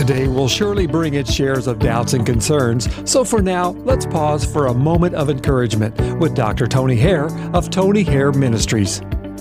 Today will surely bring its shares of doubts and concerns, so for now, let's pause for a moment of encouragement with Dr. Tony Hare of Tony Hare Ministries.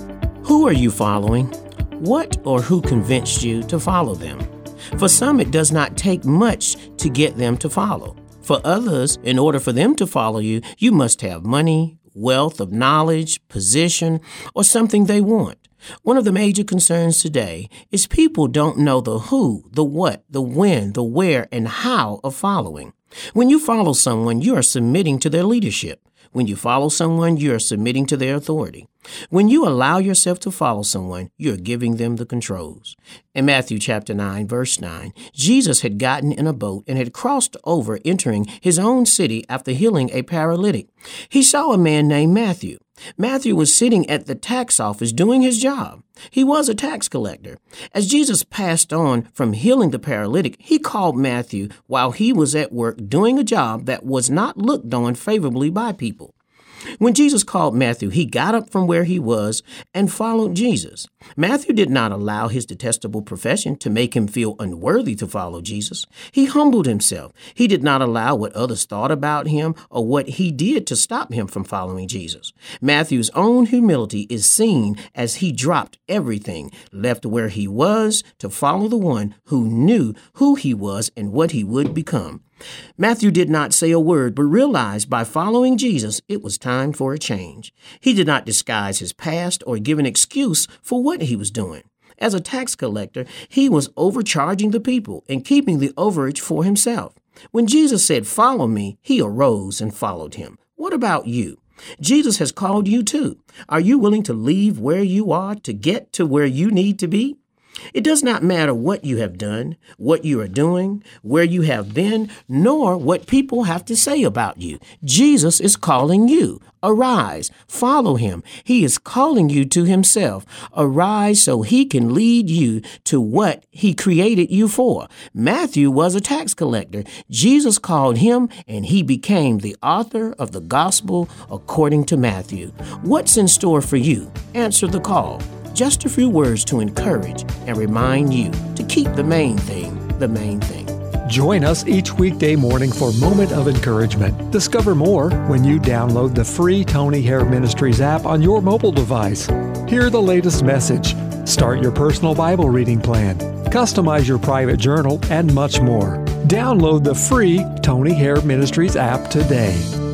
Who are you following? What or who convinced you to follow them? For some, it does not take much to get them to follow. For others, in order for them to follow you, you must have money, wealth of knowledge, position, or something they want. One of the major concerns today is people don't know the who, the what, the when, the where, and how of following. When you follow someone, you are submitting to their leadership. When you follow someone, you are submitting to their authority. When you allow yourself to follow someone, you are giving them the controls. In Matthew chapter 9, verse 9, Jesus had gotten in a boat and had crossed over, entering his own city after healing a paralytic. He saw a man named Matthew. Matthew was sitting at the tax office doing his job. He was a tax collector. As Jesus passed on from healing the paralytic, he called Matthew while he was at work doing a job that was not looked on favorably by people. When Jesus called Matthew, he got up from where he was and followed Jesus. Matthew did not allow his detestable profession to make him feel unworthy to follow Jesus. He humbled himself. He did not allow what others thought about him or what he did to stop him from following Jesus. Matthew's own humility is seen as he dropped everything, left where he was to follow the one who knew who he was and what he would become. Matthew did not say a word, but realized by following Jesus, it was time for a change. He did not disguise his past or give an excuse for what he was doing. As a tax collector, he was overcharging the people and keeping the overage for himself. When Jesus said, "Follow me," he arose and followed him. What about you? Jesus has called you too. Are you willing to leave where you are to get to where you need to be? It does not matter what you have done, what you are doing, where you have been, nor what people have to say about you. Jesus is calling you. Arise, follow him. He is calling you to himself. Arise so he can lead you to what he created you for. Matthew was a tax collector. Jesus called him, and he became the author of the gospel according to Matthew. What's in store for you? Answer the call. Just a few words to encourage and remind you to keep the main thing the main thing. Join us each weekday morning for Moment of Encouragement. Discover more when you download the free Tony Hare Ministries app on your mobile device. Hear the latest message, start your personal Bible reading plan, customize your private journal, and much more. Download the free Tony Hare Ministries app today.